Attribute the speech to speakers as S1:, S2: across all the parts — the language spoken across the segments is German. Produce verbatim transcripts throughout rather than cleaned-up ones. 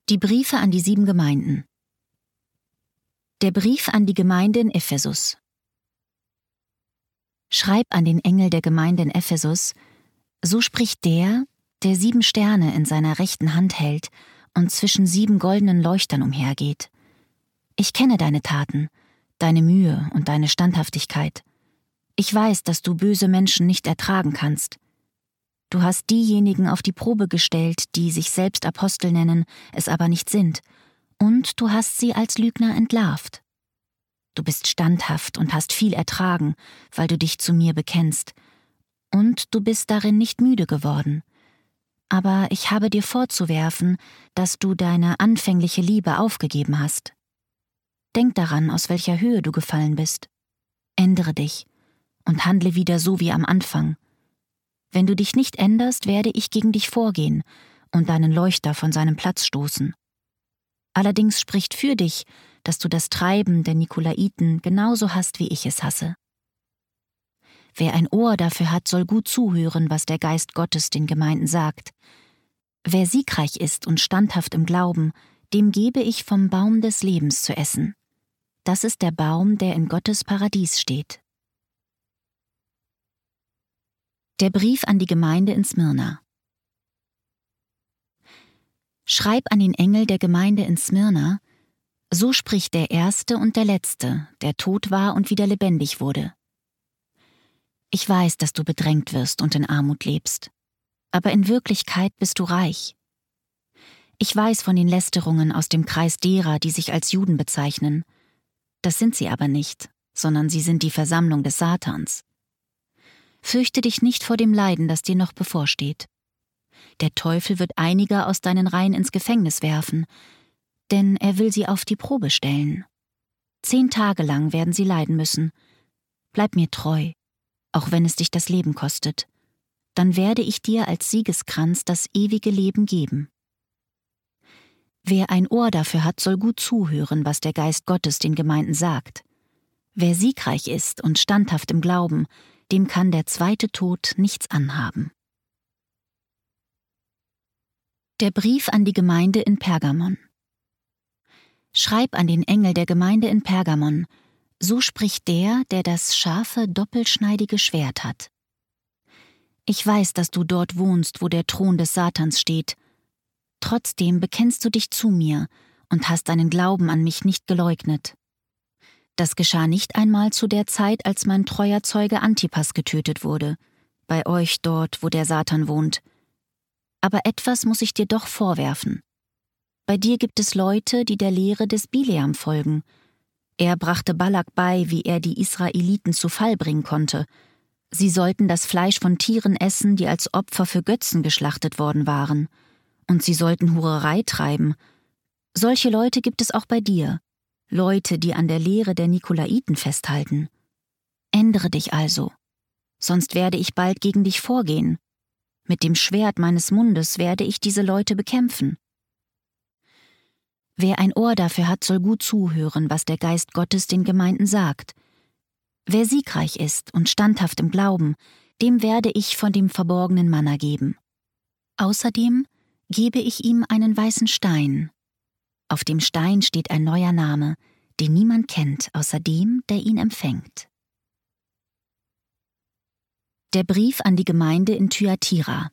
S1: Die Briefe an die sieben Gemeinden. Der Brief an die Gemeinde in Ephesus. Schreib an den Engel der Gemeinde in Ephesus, so spricht der, der sieben Sterne in seiner rechten Hand hält und zwischen sieben goldenen Leuchtern umhergeht. Ich kenne deine Taten, deine Mühe und deine Standhaftigkeit. Ich weiß, dass du böse Menschen nicht ertragen kannst. Du hast diejenigen auf die Probe gestellt, die sich selbst Apostel nennen, es aber nicht sind, und du hast sie als Lügner entlarvt. Du bist standhaft und hast viel ertragen, weil du dich zu mir bekennst, und du bist darin nicht müde geworden. Aber ich habe dir vorzuwerfen, dass du deine anfängliche Liebe aufgegeben hast. Denk daran, aus welcher Höhe du gefallen bist. Ändere dich und handle wieder so wie am Anfang. Wenn du dich nicht änderst, werde ich gegen dich vorgehen und deinen Leuchter von seinem Platz stoßen. Allerdings spricht für dich, dass du das Treiben der Nikolaiten genauso hast, wie ich es hasse. Wer ein Ohr dafür hat, soll gut zuhören, was der Geist Gottes den Gemeinden sagt. Wer siegreich ist und standhaft im Glauben, dem gebe ich vom Baum des Lebens zu essen. Das ist der Baum, der in Gottes Paradies steht. Der Brief an die Gemeinde in Smyrna. Schreib an den Engel der Gemeinde in Smyrna, so spricht der Erste und der Letzte, der tot war und wieder lebendig wurde. Ich weiß, dass du bedrängt wirst und in Armut lebst, aber in Wirklichkeit bist du reich. Ich weiß von den Lästerungen aus dem Kreis derer, die sich als Juden bezeichnen. Das sind sie aber nicht, sondern sie sind die Versammlung des Satans. Fürchte dich nicht vor dem Leiden, das dir noch bevorsteht. Der Teufel wird einige aus deinen Reihen ins Gefängnis werfen, denn er will sie auf die Probe stellen. Zehn Tage lang werden sie leiden müssen. Bleib mir treu, auch wenn es dich das Leben kostet. Dann werde ich dir als Siegeskranz das ewige Leben geben. Wer ein Ohr dafür hat, soll gut zuhören, was der Geist Gottes den Gemeinden sagt. Wer siegreich ist und standhaft im Glauben, dem kann der zweite Tod nichts anhaben. Der Brief an die Gemeinde in Pergamon. Schreib an den Engel der Gemeinde in Pergamon, so spricht der, der das scharfe, doppelschneidige Schwert hat. Ich weiß, dass du dort wohnst, wo der Thron des Satans steht. Trotzdem bekennst du dich zu mir und hast deinen Glauben an mich nicht geleugnet. Das geschah nicht einmal zu der Zeit, als mein treuer Zeuge Antipas getötet wurde, bei euch dort, wo der Satan wohnt. Aber etwas muss ich dir doch vorwerfen. Bei dir gibt es Leute, die der Lehre des Bileam folgen. Er brachte Balak bei, wie er die Israeliten zu Fall bringen konnte. Sie sollten das Fleisch von Tieren essen, die als Opfer für Götzen geschlachtet worden waren. Und sie sollten Hurerei treiben. Solche Leute gibt es auch bei dir. Leute, die an der Lehre der Nikolaiten festhalten. Ändere dich also, sonst werde ich bald gegen dich vorgehen. Mit dem Schwert meines Mundes werde ich diese Leute bekämpfen. Wer ein Ohr dafür hat, soll gut zuhören, was der Geist Gottes den Gemeinden sagt. Wer siegreich ist und standhaft im Glauben, dem werde ich von dem verborgenen Manna geben. Außerdem gebe ich ihm einen weißen Stein. Auf dem Stein steht ein neuer Name, den niemand kennt, außer dem, der ihn empfängt. Der Brief an die Gemeinde in Thyatira.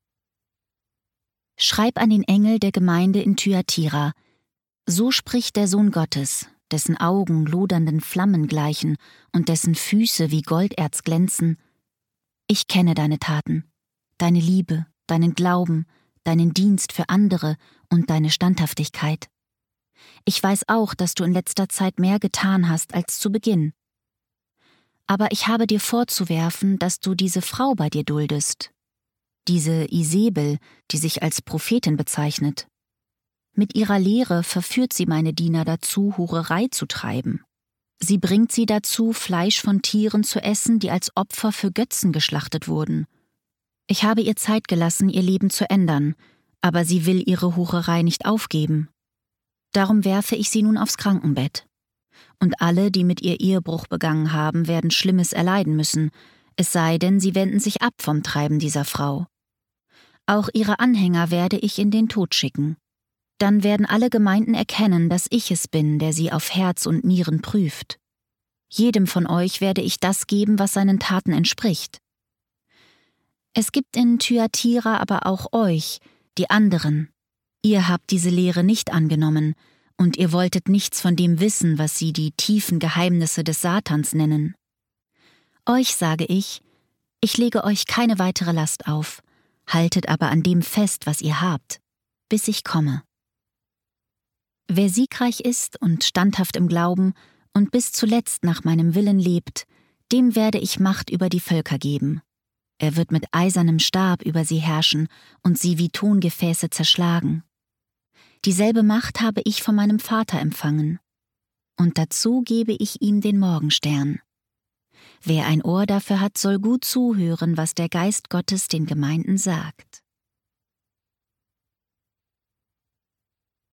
S1: Schreib an den Engel der Gemeinde in Thyatira, so spricht der Sohn Gottes, dessen Augen lodernden Flammen gleichen und dessen Füße wie Golderz glänzen. Ich kenne deine Taten, deine Liebe, deinen Glauben, deinen Dienst für andere und deine Standhaftigkeit. Ich weiß auch, dass du in letzter Zeit mehr getan hast als zu Beginn. Aber ich habe dir vorzuwerfen, dass du diese Frau bei dir duldest, diese Isebel, die sich als Prophetin bezeichnet. Mit ihrer Lehre verführt sie meine Diener dazu, Hurerei zu treiben. Sie bringt sie dazu, Fleisch von Tieren zu essen, die als Opfer für Götzen geschlachtet wurden. Ich habe ihr Zeit gelassen, ihr Leben zu ändern, aber sie will ihre Hurerei nicht aufgeben. Darum werfe ich sie nun aufs Krankenbett. Und alle, die mit ihr Ehebruch begangen haben, werden Schlimmes erleiden müssen, es sei denn, sie wenden sich ab vom Treiben dieser Frau. Auch ihre Anhänger werde ich in den Tod schicken. Dann werden alle Gemeinden erkennen, dass ich es bin, der sie auf Herz und Nieren prüft. Jedem von euch werde ich das geben, was seinen Taten entspricht. Es gibt in Thyatira aber auch euch, die anderen. Ihr habt diese Lehre nicht angenommen, und ihr wolltet nichts von dem wissen, was sie die tiefen Geheimnisse des Satans nennen. Euch sage ich, ich lege euch keine weitere Last auf, haltet aber an dem fest, was ihr habt, bis ich komme. Wer siegreich ist und standhaft im Glauben und bis zuletzt nach meinem Willen lebt, dem werde ich Macht über die Völker geben. Er wird mit eisernem Stab über sie herrschen und sie wie Tongefäße zerschlagen. Dieselbe Macht habe ich von meinem Vater empfangen. Und dazu gebe ich ihm den Morgenstern. Wer ein Ohr dafür hat, soll gut zuhören, was der Geist Gottes den Gemeinden sagt.